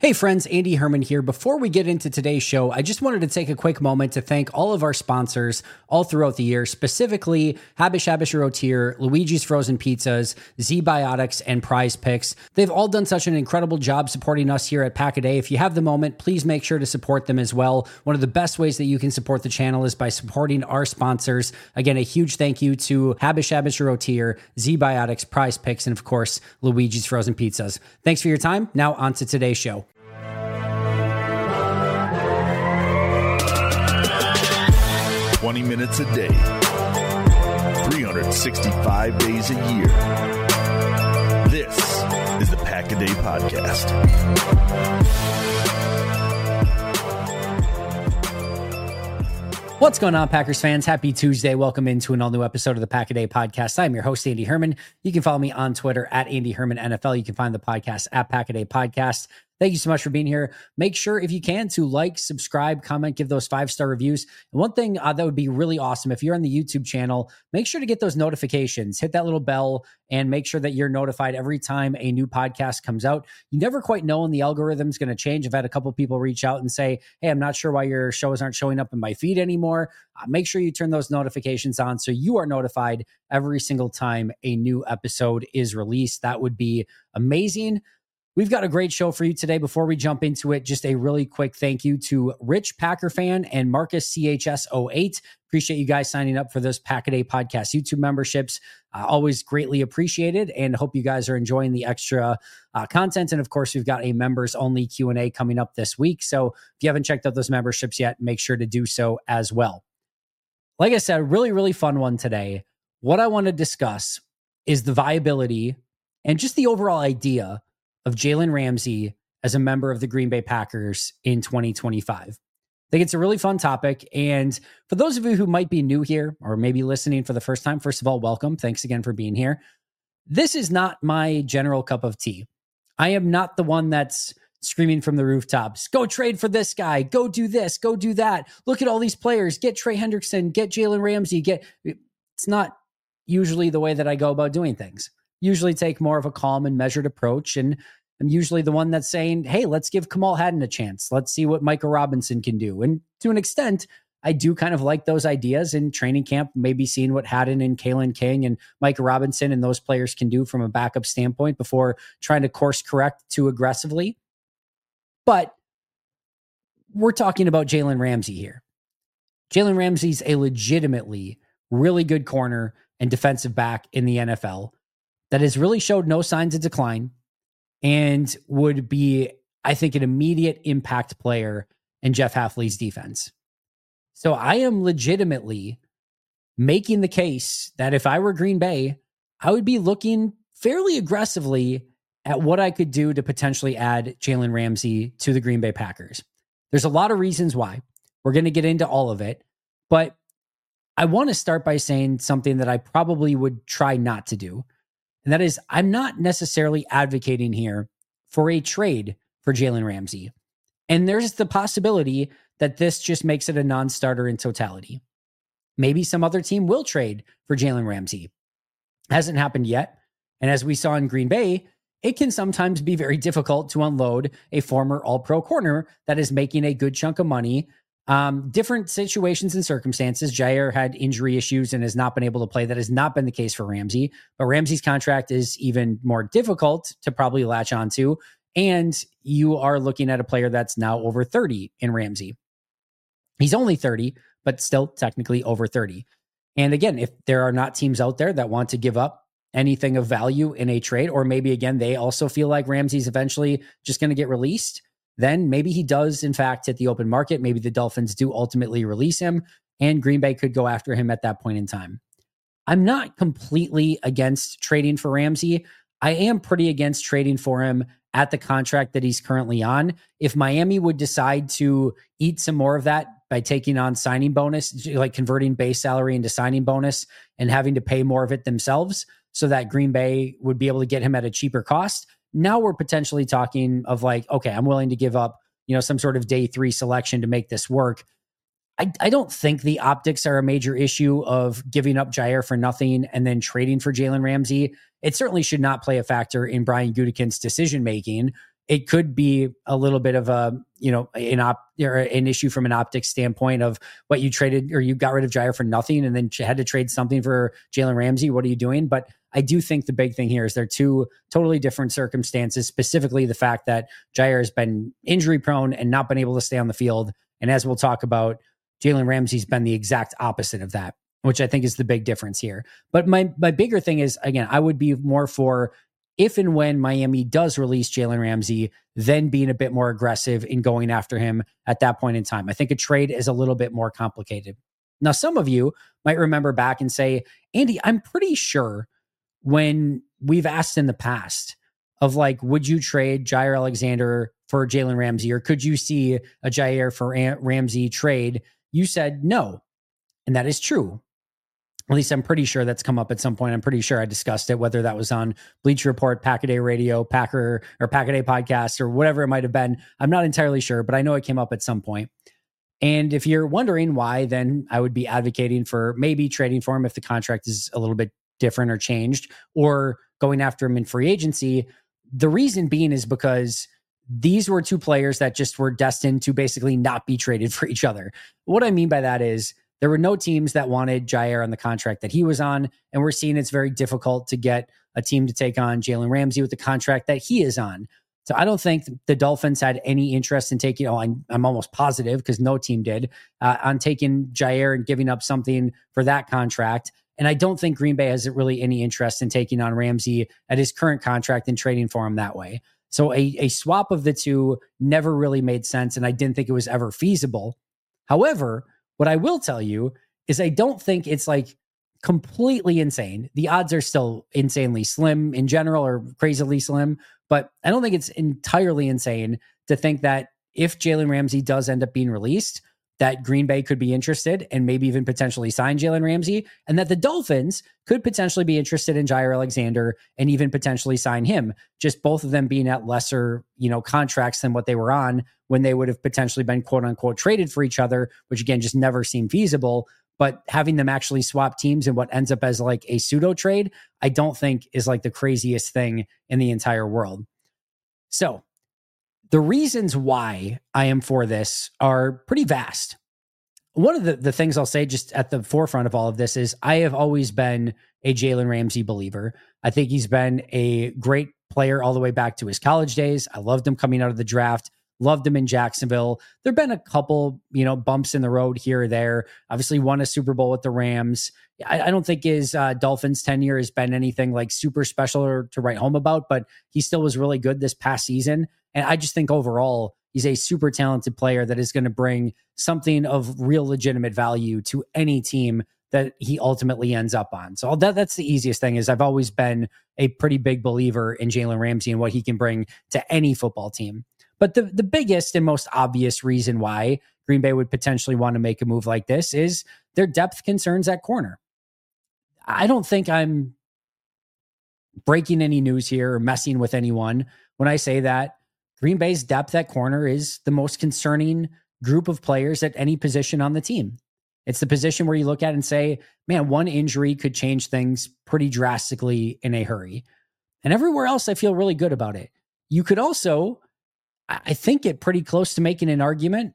Hey friends, Andy Herman here. Before we get into today's show, I just wanted to take a quick moment to thank all of our sponsors all throughout the year, specifically Habish Rotier, Luigi's Frozen Pizzas, ZBiotics, and Prize Picks. They've all done such an incredible job supporting us here at Pack-A-Day. If you have the moment, please make sure to support them as well. One of the best ways that you can support the channel is by supporting our sponsors. Again, a huge thank you to Habish Rotier, ZBiotics, Prize Picks, and of course, Luigi's Frozen Pizzas. Thanks for your time. Now on to today's show. 20 minutes a day, 365 days a year. This is the Pack-A-Day Podcast. What's going on, Packers fans? Happy Tuesday. Welcome into an all-new episode of the Pack-A-Day Podcast. I'm your host, Andy Herman. You can follow me on Twitter at Andy Herman NFL. You can find the podcast at Pack-A-Day Podcast. Thank you so much for being here. Make sure, if you can, to like, subscribe, comment, give those 5-star reviews. And one thing that would be really awesome, if you're on the YouTube channel, make sure to get those notifications. Hit that little bell and make sure that you're notified every time a new podcast comes out. You never quite know when the algorithm's going to change. I've had a couple people reach out and say, hey, I'm not sure why your shows aren't showing up in my feed anymore. Make sure you turn those notifications on so you are notified every single time a new episode is released. That would be amazing. We've got a great show for you today. Before we jump into it, just a really quick thank you to Rich Packer Fan and Marcus CHS08. Appreciate you guys signing up for those Pack-A-Day Podcast YouTube memberships. Always greatly appreciated, and hope you guys are enjoying the extra content. And of course, we've got a members-only Q&A coming up this week. So if you haven't checked out those memberships yet, make sure to do so as well. Like I said, really, really fun one today. What I want to discuss is the viability and just the overall idea of Jalen Ramsey as a member of the Green Bay Packers in 2025. I think it's a really fun topic. And for those of you who might be new here or maybe listening for the first time, first of all, welcome. Thanks again for being here. This is not my general cup of tea. I am not the one that's screaming from the rooftops, go trade for this guy, go do this, go do that. Look at all these players, get Trey Hendrickson, get Jalen Ramsey, It's not usually the way that I go about doing things. Usually take more of a calm and measured approach. And I'm usually the one that's saying, hey, let's give Kamal Hadden a chance. Let's see what Micah Robinson can do. And to an extent, I do kind of like those ideas in training camp, maybe seeing what Hadden and Kalen King and Micah Robinson and those players can do from a backup standpoint before trying to course correct too aggressively. But we're talking about Jalen Ramsey here. Jalen Ramsey's a legitimately really good corner and defensive back in the NFL that has really showed no signs of decline and would be, I think, an immediate impact player in Jeff Hafley's defense. So I am legitimately making the case that if I were Green Bay, I would be looking fairly aggressively at what I could do to potentially add Jalen Ramsey to the Green Bay Packers. There's a lot of reasons why. We're going to get into all of it, but I want to start by saying something that I probably would try not to do. And that is, I'm not necessarily advocating here for a trade for Jalen Ramsey. And there's the possibility that this just makes it a non-starter in totality. Maybe some other team will trade for Jalen Ramsey. Hasn't happened yet. And as we saw in Green Bay, it can sometimes be very difficult to unload a former all-pro corner that is making a good chunk of money. Different situations and circumstances. Jair had injury issues and has not been able to play. That has not been the case for Ramsey, but Ramsey's contract is even more difficult to probably latch onto. And you are looking at a player that's now over 30 in Ramsey. He's only 30, but still technically over 30. And again, if there are not teams out there that want to give up anything of value in a trade, or maybe again, they also feel like Ramsey's eventually just going to get released, then maybe he does, in fact, hit the open market. Maybe the Dolphins do ultimately release him, and Green Bay could go after him at that point in time. I'm not completely against trading for Ramsey. I am pretty against trading for him at the contract that he's currently on. If Miami would decide to eat some more of that by taking on signing bonus, like converting base salary into signing bonus and having to pay more of it themselves so that Green Bay would be able to get him at a cheaper cost, now we're potentially talking of like, okay, I'm willing to give up, some sort of day 3 selection to make this work. I don't think the optics are a major issue of giving up Jair for nothing and then trading for Jalen Ramsey. It certainly should not play a factor in Brian Gutekunst's decision-making. it could be a little bit of a, an issue from an optics standpoint of what you traded, or you got rid of Jaire for nothing and then had to trade something for Jalen Ramsey. What are you doing? But I do think the big thing here is they're two totally different circumstances, specifically the fact that Jaire has been injury prone and not been able to stay on the field. And as we'll talk about, Jalen Ramsey's been the exact opposite of that, which I think is the big difference here. But my bigger thing is, again, I would be more for, if and when Miami does release Jalen Ramsey, then being a bit more aggressive in going after him at that point in time. I think a trade is a little bit more complicated. Now, some of you might remember back and say, Andy, I'm pretty sure when we've asked in the past of like, would you trade Jaire Alexander for Jalen Ramsey, or could you see a Jaire for Ramsey trade? You said no. And that is true. At least I'm pretty sure that's come up at some point. I'm pretty sure I discussed it, whether that was on Bleacher Report, Pack-A-Day Radio, Pack-A-Day Podcast, or whatever it might have been. I'm not entirely sure, but I know it came up at some point. And if you're wondering why, then I would be advocating for maybe trading for him if the contract is a little bit different or changed, or going after him in free agency. The reason being is because these were two players that just were destined to basically not be traded for each other. What I mean by that is, there were no teams that wanted Jaire on the contract that he was on, and we're seeing it's very difficult to get a team to take on Jalen Ramsey with the contract that he is on. So I don't think the Dolphins had any interest in taking, I'm almost positive, because no team did, on taking Jaire and giving up something for that contract. And I don't think Green Bay has really any interest in taking on Ramsey at his current contract and trading for him that way. So a swap of the two never really made sense, and I didn't think it was ever feasible. However, what I will tell you is I don't think it's like completely insane. The odds are still insanely slim in general, or crazily slim, but I don't think it's entirely insane to think that if Jalen Ramsey does end up being released, that Green Bay could be interested and maybe even potentially sign Jalen Ramsey, and that the Dolphins could potentially be interested in Jaire Alexander and even potentially sign him. Just both of them being at lesser, contracts than what they were on when they would have potentially been quote unquote traded for each other, which again, just never seemed feasible. But having them actually swap teams in what ends up as like a pseudo trade, I don't think is like the craziest thing in the entire world. So the reasons why I am for this are pretty vast. One of the things I'll say just at the forefront of all of this is I have always been a Jalen Ramsey believer. I think he's been a great player all the way back to his college days. I loved him coming out of the draft. Loved him in Jacksonville. There've been a couple, bumps in the road here or there. Obviously won a Super Bowl with the Rams. I don't think his Dolphins tenure has been anything like super special or to write home about, but he still was really good this past season. And I just think overall, he's a super talented player that is going to bring something of real legitimate value to any team that he ultimately ends up on. So that's the easiest thing is I've always been a pretty big believer in Jalen Ramsey and what he can bring to any football team. But the biggest and most obvious reason why Green Bay would potentially want to make a move like this is their depth concerns at corner. I don't think I'm breaking any news here or messing with anyone when I say that Green Bay's depth at corner is the most concerning group of players at any position on the team. It's the position where you look at and say, man, one injury could change things pretty drastically in a hurry. And everywhere else, I feel really good about it. You could also, I think, get pretty close to making an argument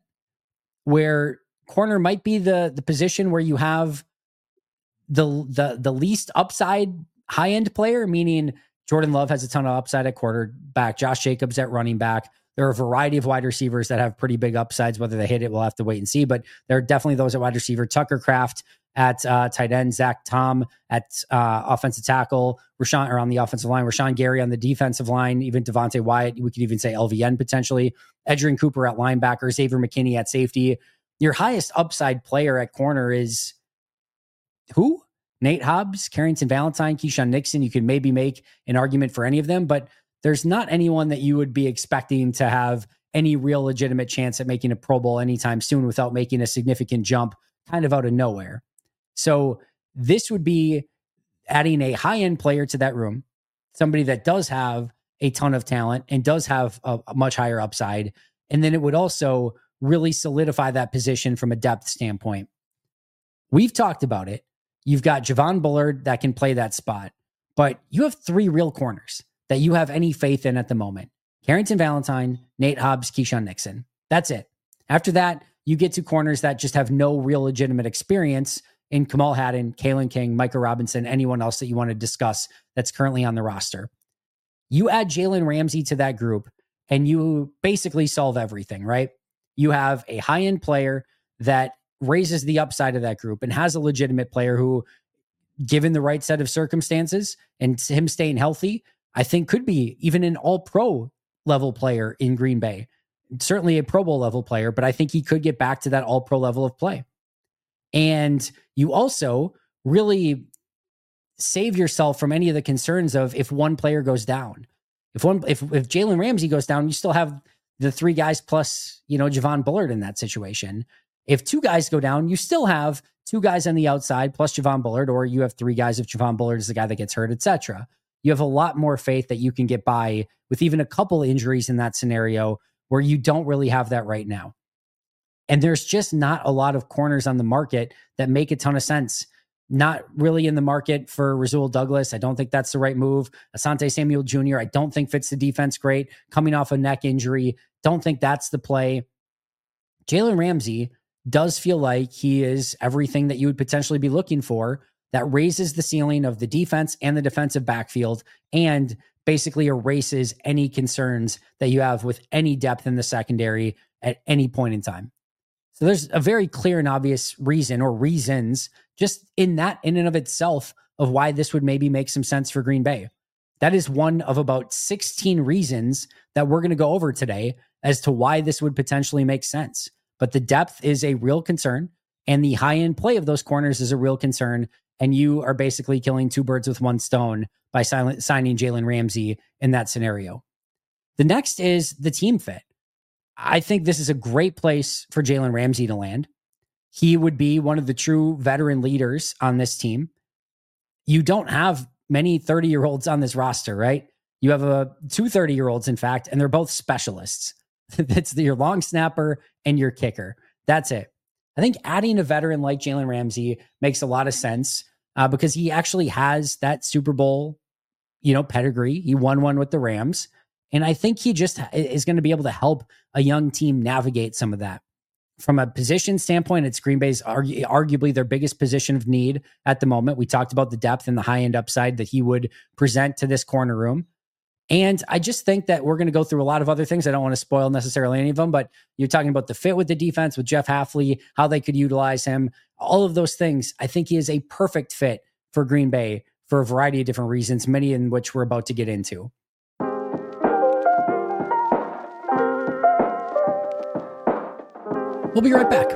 where corner might be the position where you have the least upside high-end player, meaning Jordan Love has a ton of upside at quarterback, Josh Jacobs at running back. There are a variety of wide receivers that have pretty big upsides. Whether they hit it, we'll have to wait and see. But there are definitely those at wide receiver. Tucker Kraft at tight end, Zach Tom at offensive tackle, on the offensive line, Rashawn Gary on the defensive line, even Devontae Wyatt. We could even say LVN potentially. Edgerrin Cooper at linebacker, Xavier McKinney at safety. Your highest upside player at corner is who? Nate Hobbs, Carrington Valentine, Keyshawn Nixon. You could maybe make an argument for any of them, but there's not anyone that you would be expecting to have any real legitimate chance at making a Pro Bowl anytime soon without making a significant jump kind of out of nowhere. So this would be adding a high-end player to that room, somebody that does have a ton of talent and does have a much higher upside. And then it would also really solidify that position from a depth standpoint. We've talked about it. You've got Javon Bullard that can play that spot, but you have three real corners that you have any faith in at the moment. Carrington Valentine, Nate Hobbs, Keyshawn Nixon. That's it. After that, you get to corners that just have no real legitimate experience in Kamal Hadden, Kalen King, Micah Robinson, anyone else that you want to discuss that's currently on the roster. You add Jalen Ramsey to that group and you basically solve everything, right? You have a high-end player that raises the upside of that group and has a legitimate player who, given the right set of circumstances and him staying healthy, I think could be even an all-pro level player in Green Bay. Certainly a Pro Bowl level player, but I think he could get back to that all-pro level of play. And you also really save yourself from any of the concerns of if one player goes down. If Jalen Ramsey goes down, you still have the three guys plus, Javon Bullard in that situation. If two guys go down, you still have two guys on the outside plus Javon Bullard, or you have three guys if Javon Bullard is the guy that gets hurt, etc. You have a lot more faith that you can get by with even a couple injuries in that scenario where you don't really have that right now. And there's just not a lot of corners on the market that make a ton of sense. Not really in the market for Rasul Douglas. I don't think that's the right move. Asante Samuel Jr., I don't think fits the defense great. Coming off a neck injury, don't think that's the play. Jalen Ramsey does feel like he is everything that you would potentially be looking for, that raises the ceiling of the defense and the defensive backfield and basically erases any concerns that you have with any depth in the secondary at any point in time. So there's a very clear and obvious reason, or reasons, just in and of itself, of why this would maybe make some sense for Green Bay. That is one of about 16 reasons that we're going to go over today as to why this would potentially make sense. But the depth is a real concern, and the high-end play of those corners is a real concern, and you are basically killing two birds with one stone by signing Jalen Ramsey in that scenario. The next is the team fit. I think this is a great place for Jalen Ramsey to land. He would be one of the true veteran leaders on this team. You don't have many 30-year-olds on this roster, right? You have two 30-year-olds, in fact, and they're both specialists. That's your long snapper and your kicker. That's it. I think adding a veteran like Jalen Ramsey makes a lot of sense because he actually has that Super Bowl, pedigree. He won one with the Rams. And I think he just is going to be able to help a young team navigate some of that. From a position standpoint, it's Green Bay's arguably their biggest position of need at the moment. We talked about the depth and the high-end upside that he would present to this corner room. And I just think that we're going to go through a lot of other things. I don't want to spoil necessarily any of them, but you're talking about the fit with the defense, with Jeff Hafley, how they could utilize him, all of those things. I think he is a perfect fit for Green Bay for a variety of different reasons, many in which we're about to get into. We'll be right back.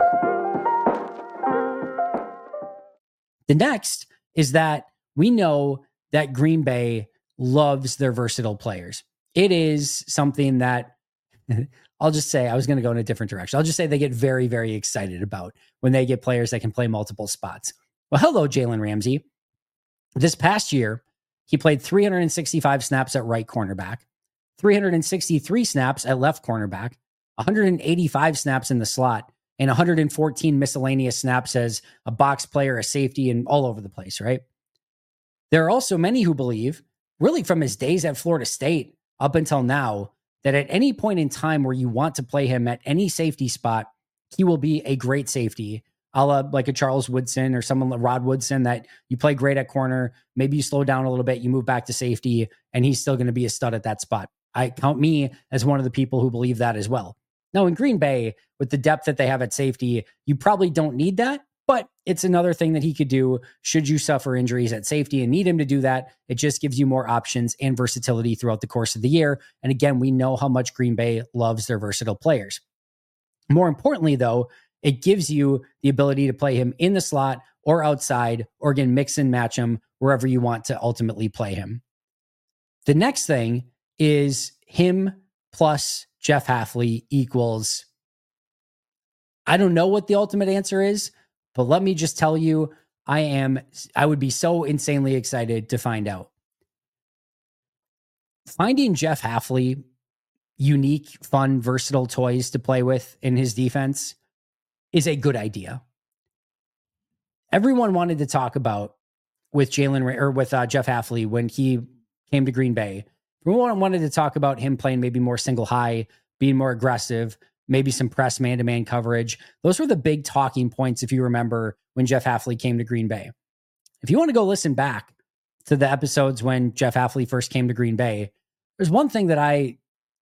The next is that we know that Green Bay loves their versatile players. It is something that I'll just say, I was going to go in a different direction. I'll just say they get very, very excited about when they get players that can play multiple spots. Well, hello, Jalen Ramsey. This past year, he played 365 snaps at right cornerback, 363 snaps at left cornerback, 185 snaps in the slot, and 114 miscellaneous snaps as a box player, a safety, and all over the place, right? There are also many who believe, really from his days at Florida State up until now, that at any point in time where you want to play him at any safety spot, he will be a great safety, a la like a Charles Woodson or someone like Rod Woodson, that you play great at corner, maybe you slow down a little bit, you move back to safety, and he's still going to be a stud at that spot. I count me as one of the people who believe that as well. Now, in Green Bay, with the depth that they have at safety, you probably don't need that, but it's another thing that he could do should you suffer injuries at safety and need him to do that. It just gives you more options and versatility throughout the course of the year. And again, we know how much Green Bay loves their versatile players. More importantly, though, it gives you the ability to play him in the slot or outside, or again, mix and match him wherever you want to ultimately play him. The next thing is him plus Jeff Hafley equals, I don't know what the ultimate answer is, but let me just tell you, I would be so insanely excited to find out. Finding Jeff Hafley unique, fun, versatile toys to play with in his defense is a good idea. Everyone wanted to talk about with Jeff Hafley when he came to Green Bay We wanted to talk about him playing maybe more single high, being more aggressive, maybe some press man-to-man coverage. Those were the big talking points, if you remember, when Jeff Hafley came to Green Bay. If you want to go listen back to the episodes when Jeff Hafley first came to Green Bay, there's one thing that I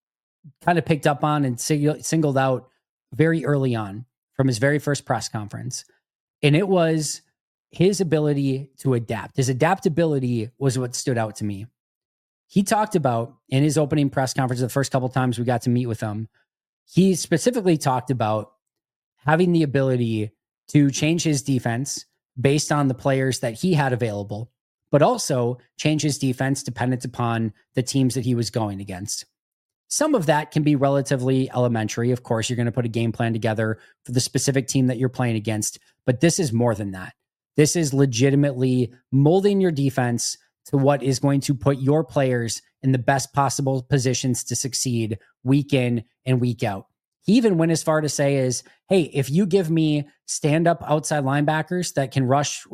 kind of picked up on and singled out very early on from his very first press conference. And it was his ability to adapt. His adaptability was what stood out to me. He talked about in his opening press conference, the first couple of times we got to meet with him, he specifically talked about having the ability to change his defense based on the players that he had available, but also change his defense dependent upon the teams that he was going against. Some of that can be relatively elementary. Of course, you're going to put a game plan together for the specific team that you're playing against, but this is more than that. This is legitimately molding your defense to what is going to put your players in the best possible positions to succeed week in and week out. He even went as far to say is, hey, if you give me stand-up outside linebackers that can rush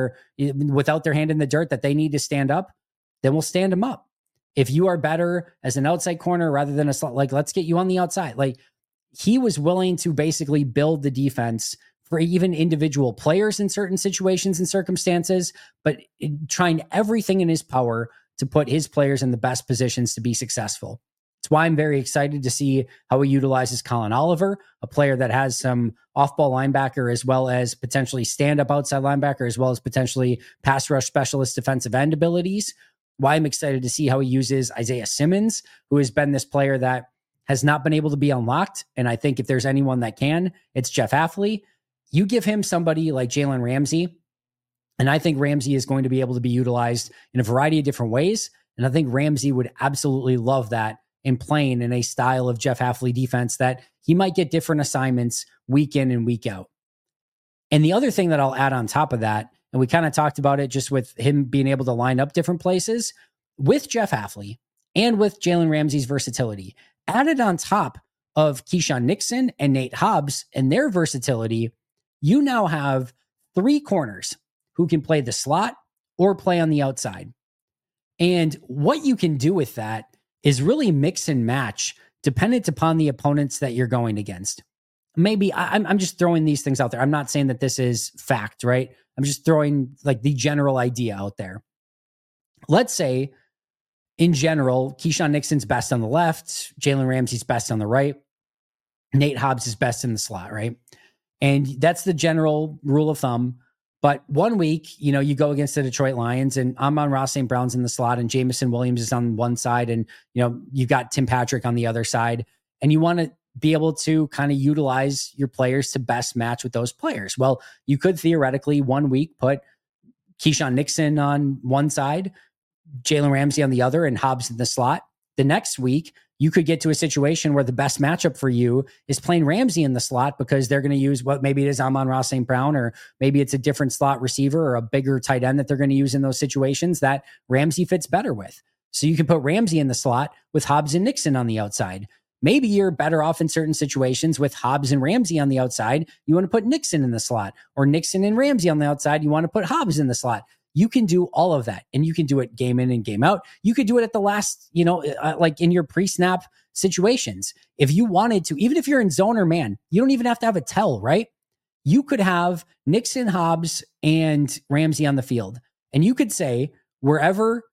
without their hand in the dirt, that they need to stand up, then we'll stand them up. If you are better as an outside corner rather than a slot, like, let's get you on the outside. Like, he was willing to basically build the defense for even individual players in certain situations and circumstances, but trying everything in his power to put his players in the best positions to be successful. That's why I'm very excited to see how he utilizes Colin Oliver, a player that has some off-ball linebacker as well as potentially stand-up outside linebacker, as well as potentially pass rush specialist defensive end abilities. Why I'm excited to see how he uses Isaiah Simmons, who has been this player that has not been able to be unlocked. And I think if there's anyone that can, it's Jeff Hafley. You give him somebody like Jalen Ramsey, and I think Ramsey is going to be able to be utilized in a variety of different ways. And I think Ramsey would absolutely love that in playing in a style of Jeff Hafley defense that he might get different assignments week in and week out. And the other thing that I'll add on top of that, and we kind of talked about it just with him being able to line up different places, with Jeff Hafley and with Jalen Ramsey's versatility, added on top of Keyshawn Nixon and Nate Hobbs and their versatility, you now have 3 corners who can play the slot or play on the outside. And what you can do with that is really mix and match dependent upon the opponents that you're going against. Maybe I'm just throwing these things out there. I'm not saying that this is fact, right? I'm just throwing like the general idea out there. Let's say in general, Keyshawn Nixon's best on the left, Jalen Ramsey's best on the right, Nate Hobbs is best in the slot, right? And that's the general rule of thumb. But one week, you go against the Detroit Lions and Amon-Ra St. Brown's in the slot and Jamison Williams is on one side and, you've got Tim Patrick on the other side. And you want to be able to kind of utilize your players to best match with those players. Well, you could theoretically one week put Keyshawn Nixon on one side, Jalen Ramsey on the other, and Hobbs in the slot. The next week, you could get to a situation where the best matchup for you is playing Ramsey in the slot because they're going to use maybe it is Amon-Ra St. Brown, or maybe it's a different slot receiver or a bigger tight end that they're going to use in those situations that Ramsey fits better with. So you can put Ramsey in the slot with Hobbs and Nixon on the outside. Maybe you're better off in certain situations with Hobbs and Ramsey on the outside. You want to put Nixon in the slot, or Nixon and Ramsey on the outside. You want to put Hobbs in the slot. You can do all of that, and you can do it game in and game out. You could do it at the last, like in your pre-snap situations. If you wanted to, even if you're in zone or man, you don't even have to have a tell, right? You could have Nixon, Hobbs, and Ramsey on the field, and you could say wherever,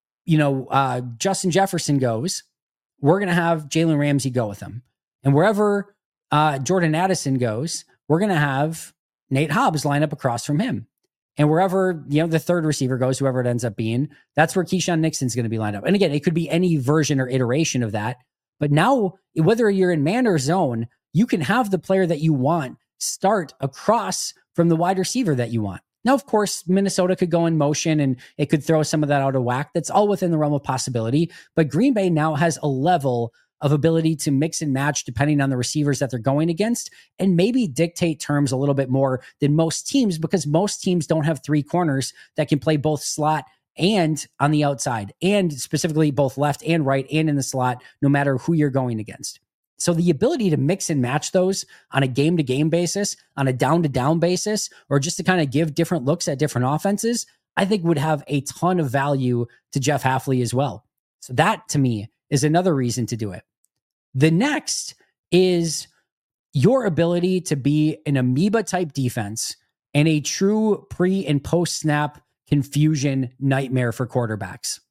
Justin Jefferson goes, we're going to have Jalen Ramsey go with him, and wherever Jordan Addison goes, we're going to have Nate Hobbs line up across from him. And wherever, the third receiver goes, whoever it ends up being, that's where Keyshawn Nixon's going to be lined up. And again, it could be any version or iteration of that. But now, whether you're in man or zone, you can have the player that you want start across from the wide receiver that you want. Now, of course, Minnesota could go in motion and it could throw some of that out of whack. That's all within the realm of possibility. But Green Bay now has a level of ability to mix and match depending on the receivers that they're going against, and maybe dictate terms a little bit more than most teams, because most teams don't have 3 corners that can play both slot and on the outside, and specifically both left and right and in the slot, no matter who you're going against. So the ability to mix and match those on a game-to-game basis, on a down-to-down basis, or just to kind of give different looks at different offenses, I think would have a ton of value to Jeff Hafley as well. So that to me is another reason to do it. The next is your ability to be an amoeba type defense and a true pre and post snap confusion nightmare for quarterbacks.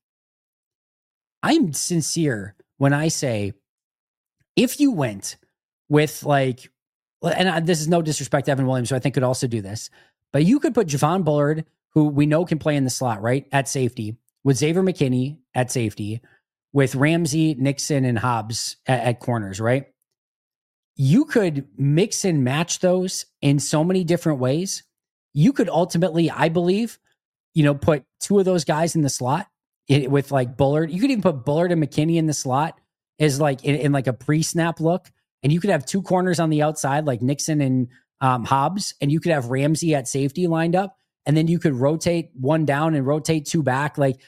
I'm sincere when I say, if you went with like, and this is no disrespect to Evan Williams, who I think could also do this, but you could put Javon Bullard, who we know can play in the slot, right, at safety, with Xavier McKinney at safety, with Ramsey, Nixon, and Hobbs at corners, right? You could mix and match those in so many different ways. You could ultimately, I believe, put two of those guys in the slot with like Bullard. You could even put Bullard and McKinney in the slot as like in like a pre-snap look. And you could have two corners on the outside, like Nixon and Hobbs, and you could have Ramsey at safety lined up. And then you could rotate one down and rotate two back. Like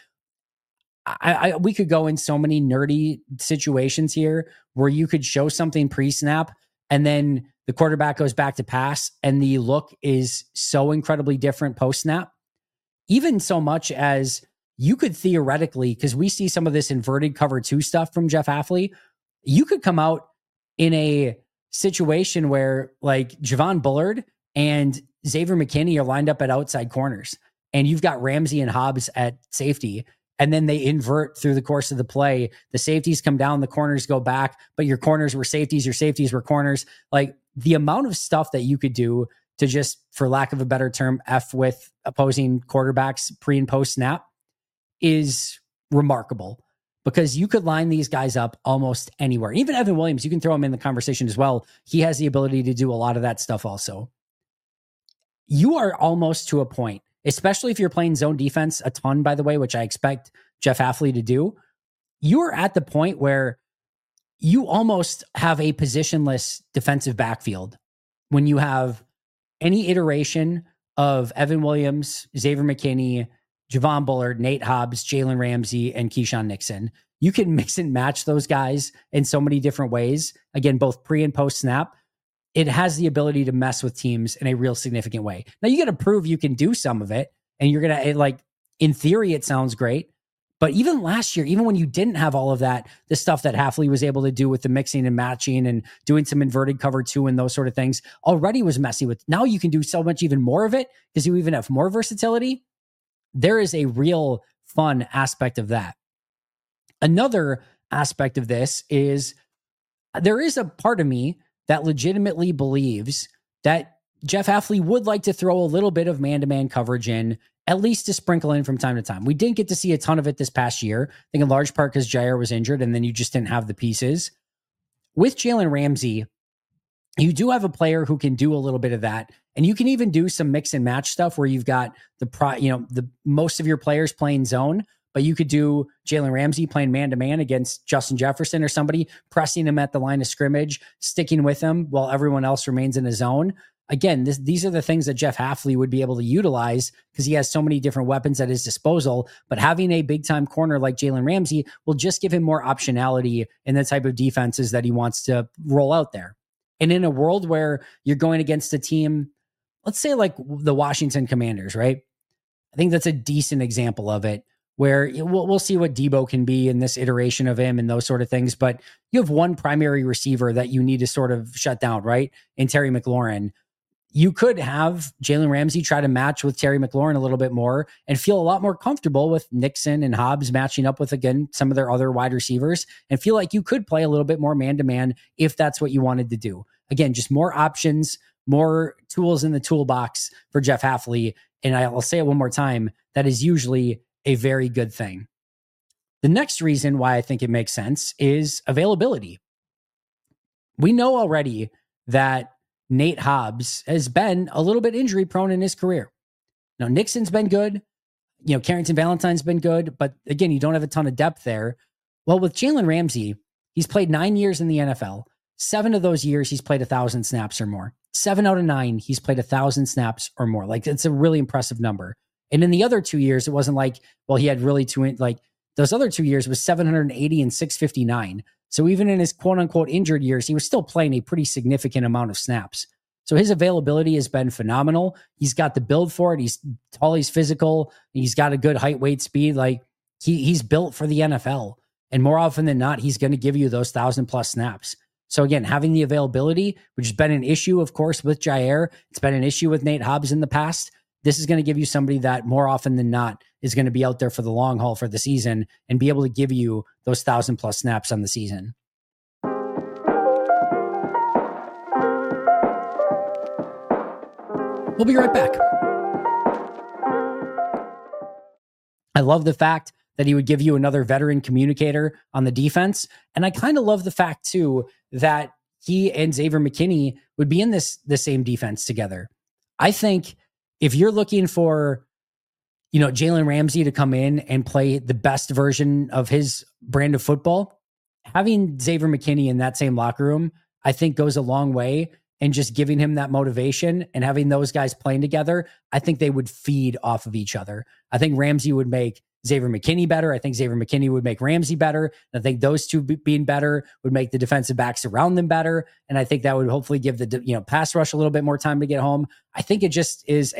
we could go in so many nerdy situations here where you could show something pre-snap and then the quarterback goes back to pass and the look is so incredibly different post-snap. Even so much as you could theoretically, because we see some of this inverted cover 2 stuff from Jeff Hafley, you could come out in a situation where like Javon Bullard and Xavier McKinney are lined up at outside corners and you've got Ramsey and Hobbs at safety. And then they invert through the course of the play. The safeties come down, the corners go back, but your corners were safeties, your safeties were corners. Like the amount of stuff that you could do to just, for lack of a better term, F with opposing quarterbacks pre and post snap is remarkable, because you could line these guys up almost anywhere. Even Evan Williams, you can throw him in the conversation as well. He has the ability to do a lot of that stuff also. You are almost to a point, especially if you're playing zone defense a ton, by the way, which I expect Jeff Hafley to do. You're at the point where you almost have a positionless defensive backfield when you have any iteration of Evan Williams, Xavier McKinney, Javon Bullard, Nate Hobbs, Jalen Ramsey, and Keyshawn Nixon. You can mix and match those guys in so many different ways. Again, both pre and post snap. It has the ability to mess with teams in a real significant way. Now you got to prove you can do some of it, and you're going to, like, in theory, it sounds great. But even last year, even when you didn't have all of that, the stuff that Hafley was able to do with the mixing and matching and doing some inverted cover 2 and those sort of things already was messy with. Now you can do so much even more of it because you even have more versatility. There is a real fun aspect of that. Another aspect of this is there is a part of me that legitimately believes that Jeff Hafley would like to throw a little bit of man-to-man coverage in, at least to sprinkle in from time to time. We didn't get to see a ton of it this past year, I think in large part because Jair was injured and then you just didn't have the pieces. With Jalen Ramsey, you do have a player who can do a little bit of that. And you can even do some mix and match stuff where you've got the most of your players playing zone, but you could do Jalen Ramsey playing man-to-man against Justin Jefferson or somebody, pressing him at the line of scrimmage, sticking with him while everyone else remains in a zone. Again, these are the things that Jeff Hafley would be able to utilize because he has so many different weapons at his disposal. But having a big-time corner like Jalen Ramsey will just give him more optionality in the type of defenses that he wants to roll out there. And in a world where you're going against a team, let's say like the Washington Commanders, right? I think that's a decent example of it, where we'll see what Debo can be in this iteration of him and those sort of things. But you have one primary receiver that you need to sort of shut down, right? In Terry McLaurin. You could have Jalen Ramsey try to match with Terry McLaurin a little bit more and feel a lot more comfortable with Nixon and Hobbs matching up with, again, some of their other wide receivers, and feel like you could play a little bit more man-to-man if that's what you wanted to do. Again, just more options, more tools in the toolbox for Jeff Hafley. And I'll say it one more time, that is usually a very good thing. The next reason why I think it makes sense is availability. We know already that Nate Hobbs has been a little bit injury prone in his career. Now, Nixon's been good. Carrington Valentine's been good. But again, you don't have a ton of depth there. Well, with Jalen Ramsey, he's played 9 years in the NFL. 7 of those years, he's played 1,000 snaps or more. 7 out of 9, he's played 1,000 snaps or more. Like, it's a really impressive number. And in the other 2 years, it wasn't like, well, he had really those other 2 years was 780 and 659. So even in his quote unquote injured years, he was still playing a pretty significant amount of snaps. So his availability has been phenomenal. He's got the build for it. He's tall, he's physical. He's got a good height, weight, speed. Like he's built for the NFL. And more often than not, he's going to give you those 1,000+ snaps. So again, having the availability, which has been an issue, of course, with Jaire, it's been an issue with Nate Hobbs in the past. This is going to give you somebody that more often than not is going to be out there for the long haul for the season and be able to give you those 1,000+ snaps on the season. We'll be right back. I love the fact that he would give you another veteran communicator on the defense. And I kind of love the fact, too, that he and Xavier McKinney would be in the same defense together. I think if you're looking for, Jalen Ramsey to come in and play the best version of his brand of football, having Xavier McKinney in that same locker room, I think goes a long way. And just giving him that motivation and having those guys playing together, I think they would feed off of each other. I think Ramsey would make Xavier McKinney better. I think Xavier McKinney would make Ramsey better. I think those two being better would make the defensive backs around them better. And I think that would hopefully give the pass rush a little bit more time to get home. I think it just is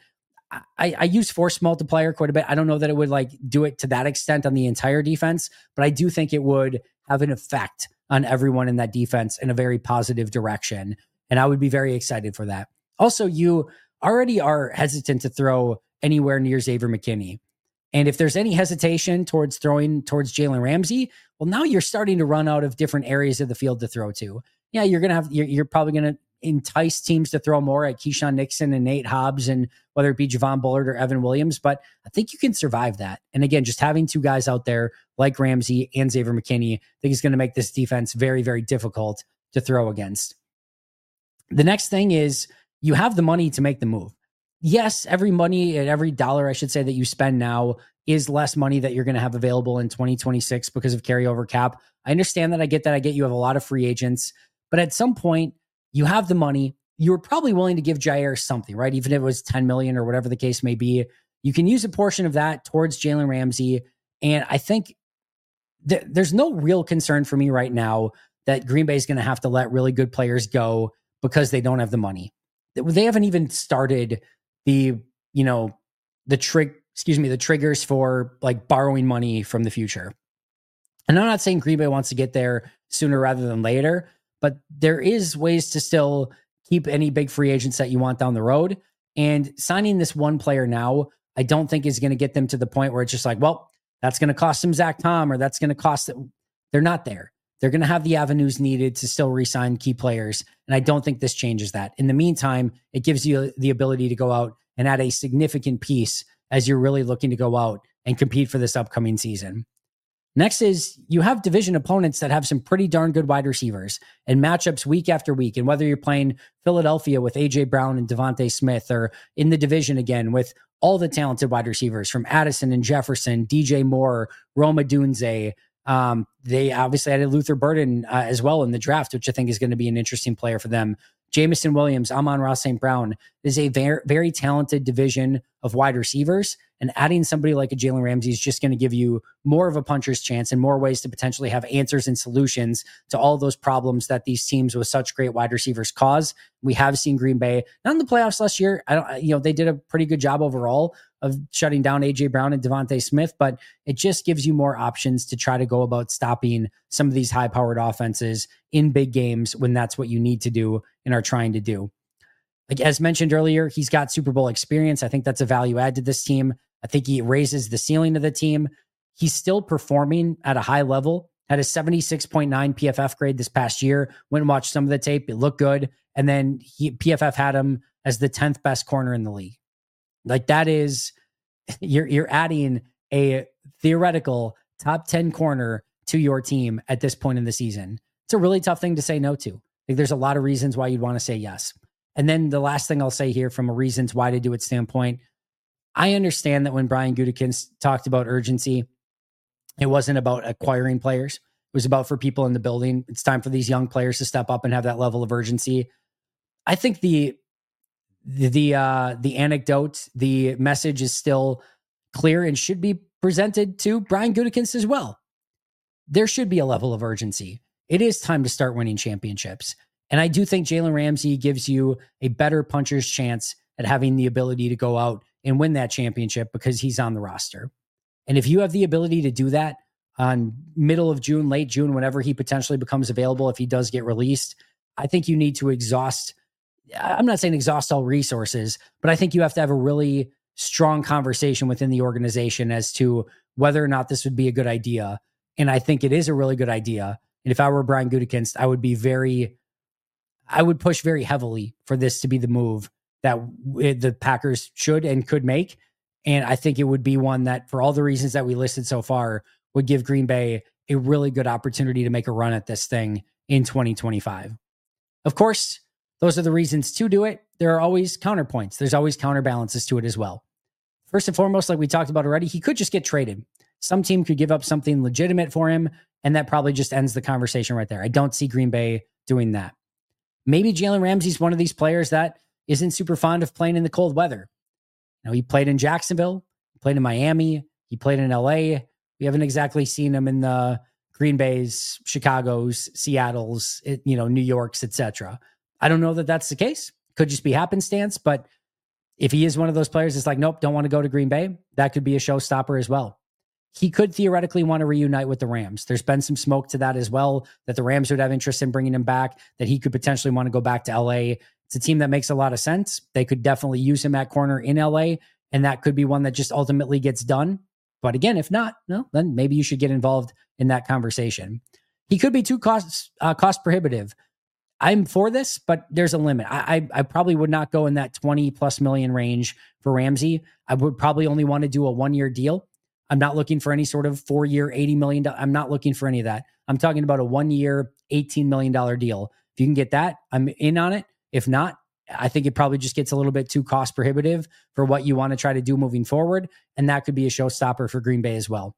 I use force multiplier quite a bit. I don't know that it would do it to that extent on the entire defense, but I do think it would have an effect on everyone in that defense in a very positive direction. And I would be very excited for that. Also, you already are hesitant to throw anywhere near Xavier McKinney. And if there's any hesitation towards throwing towards Jalen Ramsey, well, now you're starting to run out of different areas of the field to throw to. Yeah, you're probably going to entice teams to throw more at Keyshawn Nixon and Nate Hobbs, and whether it be Javon Bullard or Evan Williams. But I think you can survive that. And again, just having two guys out there like Ramsey and Xavier McKinney, I think is going to make this defense very, very difficult to throw against. The next thing is you have the money to make the move. Yes, every dollar, I should say, that you spend now is less money that you're going to have available in 2026 because of carryover cap. I understand that. I get that. You have a lot of free agents, but at some point you have the money. You're probably willing to give Jaire something, right? Even if it was $10 million or whatever the case may be, you can use a portion of that towards Jalen Ramsey. And I think there's no real concern for me right now that Green Bay is going to have to let really good players go because they don't have the money. They haven't even started the triggers for borrowing money from the future. And I'm not saying Green Bay wants to get there sooner rather than later, but there is ways to still keep any big free agents that you want down the road. And signing this one player now, I don't think is going to get them to the point where it's just that's going to cost them Zach Tom, or that's going to cost them. They're not there. They're going to have the avenues needed to still re-sign key players. And I don't think this changes that. In the meantime, it gives you the ability to go out and add a significant piece as you're really looking to go out and compete for this upcoming season. Next is you have division opponents that have some pretty darn good wide receivers and matchups week after week. And whether you're playing Philadelphia with A.J. Brown and Devontae Smith, or in the division again with all the talented wide receivers from Addison and Jefferson, DJ Moore, Rome Odunze. They obviously added Luther Burden as well in the draft, which I think is going to be an interesting player for them. Jamison Williams, Amon-Ra St. Brown is a very, very talented division of wide receivers. And adding somebody like a Jalen Ramsey is just going to give you more of a puncher's chance and more ways to potentially have answers and solutions to all those problems that these teams with such great wide receivers cause. We have seen Green Bay, not in the playoffs last year. They did a pretty good job overall of shutting down A.J. Brown and Devontae Smith, but it just gives you more options to try to go about stopping some of these high-powered offenses in big games when that's what you need to do and are trying to do. As mentioned earlier, he's got Super Bowl experience. I think that's a value add to this team. I think he raises the ceiling of the team. He's still performing at a high level, had a 76.9 PFF grade this past year. Went and watched some of the tape. It looked good. And then PFF had him as the 10th best corner in the league. That is, you're adding a theoretical top 10 corner to your team at this point in the season. It's a really tough thing to say no to. There's a lot of reasons why you'd want to say yes. And then the last thing I'll say here from a reasons why to do it standpoint, I understand that when Brian Gutekunst talked about urgency, it wasn't about acquiring players. It was about for people in the building. It's time for these young players to step up and have that level of urgency. I think the anecdote, the message is still clear and should be presented to Brian Gutekunst as well. There should be a level of urgency. It is time to start winning championships. And I do think Jalen Ramsey gives you a better puncher's chance at having the ability to go out and win that championship because he's on the roster. And if you have the ability to do that, on middle of June, late June, whenever he potentially becomes available, if he does get released, I think you need to I'm not saying exhaust all resources, but I think you have to have a really strong conversation within the organization as to whether or not this would be a good idea. And I think it is a really good idea. And if I were Brian Gutekunst, I would push very heavily for this to be the move that the Packers should and could make. And I think it would be one that, for all the reasons that we listed so far, would give Green Bay a really good opportunity to make a run at this thing in 2025. Of course, those are the reasons to do it. There are always counterpoints. There's always counterbalances to it as well. First and foremost, like we talked about already, he could just get traded. Some team could give up something legitimate for him, and that probably just ends the conversation right there. I don't see Green Bay doing that. Maybe Jalen Ramsey's one of these players that isn't super fond of playing in the cold weather. He played in Jacksonville, he played in Miami, he played in LA. We haven't exactly seen him in the Green Bay's, Chicago's, Seattle's, New York's, etc. I don't know that that's the case. Could just be happenstance, but if he is one of those players that's like, nope, don't want to go to Green Bay, that could be a showstopper as well. He could theoretically want to reunite with the Rams. There's been some smoke to that as well, that the Rams would have interest in bringing him back, that he could potentially want to go back to LA. It's a team that makes a lot of sense. They could definitely use him at corner in LA, and that could be one that just ultimately gets done. But again, if not, then maybe you should get involved in that conversation. He could be too cost prohibitive. I'm for this, but there's a limit. I probably would not go in that 20 plus million range for Ramsey. I would probably only want to do a 1-year deal. I'm not looking for any sort of 4-year, $80 million. I'm not looking for any of that. I'm talking about a 1-year, $18 million deal. If you can get that, I'm in on it. If not, I think it probably just gets a little bit too cost prohibitive for what you want to try to do moving forward. And that could be a showstopper for Green Bay as well.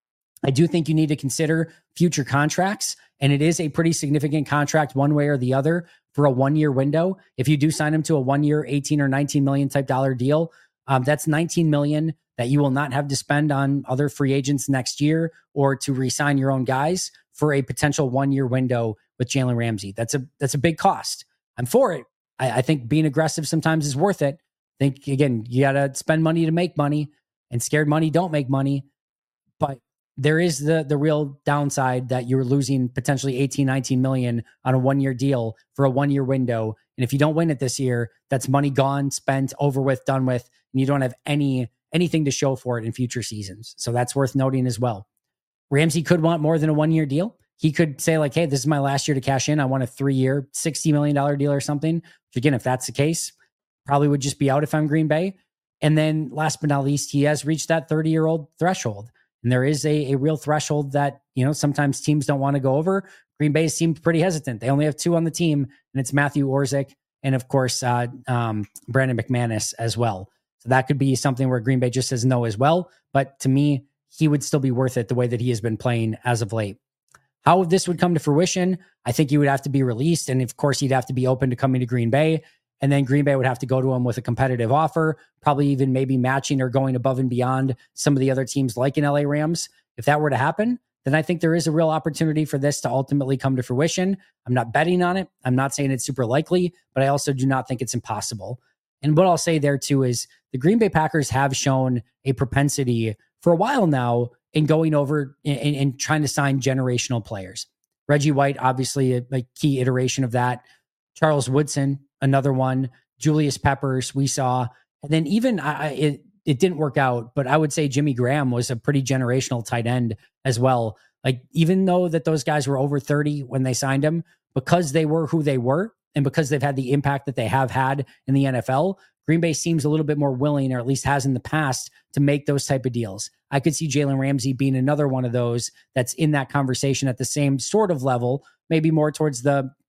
I do think you need to consider future contracts, and it is a pretty significant contract one way or the other for a 1-year window. If you do sign him to a 1-year, 18 or 19 million type dollar deal, that's 19 million that you will not have to spend on other free agents next year or to re-sign your own guys for a potential 1-year window with Jalen Ramsey. That's a big cost. I'm for it. I think being aggressive sometimes is worth it. I think, again, you got to spend money to make money, and scared money don't make money. But there is the real downside that you're losing potentially 18, 19 million on a 1-year deal for a 1-year window. And if you don't win it this year, that's money gone, spent, over with, done with, and you don't have anything to show for it in future seasons. So that's worth noting as well. Ramsey could want more than a 1-year deal. He could say like, hey, this is my last year to cash in. I want a 3-year, $60 million deal or something. Which again, if that's the case, probably would just be out if I'm Green Bay. And then last but not least, he has reached that 30-year-old threshold. And there is a real threshold that, sometimes teams don't want to go over. Green Bay seemed pretty hesitant. They only have 2 on the team, and it's Matthew Orzik and, of course, Brandon McManus as well. So that could be something where Green Bay just says no as well. But to me, he would still be worth it the way that he has been playing as of late. How this would come to fruition, I think he would have to be released. And of course, he'd have to be open to coming to Green Bay. And then Green Bay would have to go to him with a competitive offer, probably even maybe matching or going above and beyond some of the other teams like in LA Rams. If that were to happen, then I think there is a real opportunity for this to ultimately come to fruition. I'm not betting on it. I'm not saying it's super likely, but I also do not think it's impossible. And what I'll say there too is the Green Bay Packers have shown a propensity for a while now in going over and trying to sign generational players. Reggie White, obviously a key iteration of that. Charles Woodson, another one. Julius Peppers, we saw. And then even it didn't work out, but I would say Jimmy Graham was a pretty generational tight end as well. Like, even though that those guys were over 30 when they signed him, because they were who they were and because they've had the impact that they have had in the NFL, Green Bay seems a little bit more willing, or at least has in the past, to make those type of deals. I could see Jalen Ramsey being another one of those that's in that conversation at the same sort of level, maybe more towards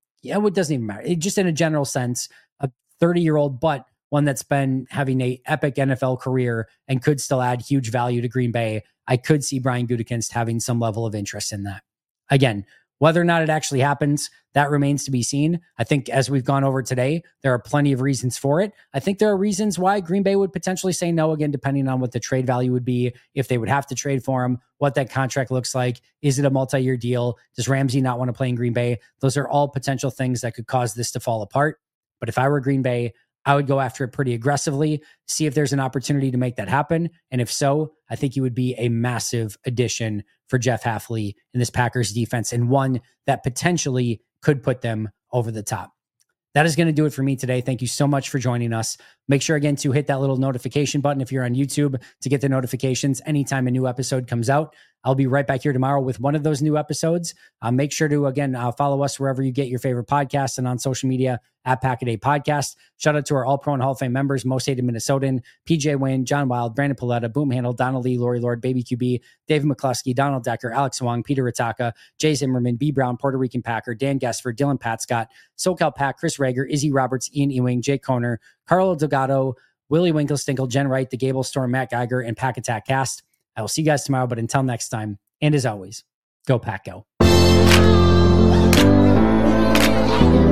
it doesn't even matter. Just in a general sense, a 30-year-old, but one that's been having a epic NFL career and could still add huge value to Green Bay. I could see Brian Gutekunst having some level of interest in that. Again, whether or not it actually happens, that remains to be seen. I think as we've gone over today, there are plenty of reasons for it. I think there are reasons why Green Bay would potentially say no, again, depending on what the trade value would be, if they would have to trade for him, what that contract looks like. Is it a multi-year deal? Does Ramsey not want to play in Green Bay? Those are all potential things that could cause this to fall apart. But if I were Green Bay, I would go after it pretty aggressively, see if there's an opportunity to make that happen. And if so, I think he would be a massive addition for Jeff Hafley in this Packers defense, and one that potentially could put them over the top. That is going to do it for me today. Thank you so much for joining us. Make sure again to hit that little notification button if you're on YouTube to get the notifications anytime a new episode comes out. I'll be right back here tomorrow with one of those new episodes. Make sure to, again, follow us wherever you get your favorite podcasts and on social media at Pack-A-Day Podcast. Shout out to our All-Pro and Hall of Fame members, Most Hated Minnesotan, PJ Wynn, John Wild, Brandon Paletta, Boom Handle, Donald Lee, Lori Lord, Baby QB, David McCluskey, Donald Decker, Alex Wong, Peter Ritaka, Jay Zimmerman, B. Brown, Puerto Rican Packer, Dan Gesford, Dylan Patscott, SoCal Pack, Chris Rager, Izzy Roberts, Ian Ewing, Jake Koner, Carlo Delgado, Willie Winklestinkle, Jen Wright, The Gable Storm, Matt Geiger, and Pack Attack Cast. I will see you guys tomorrow, but until next time, and as always, go Pack Go.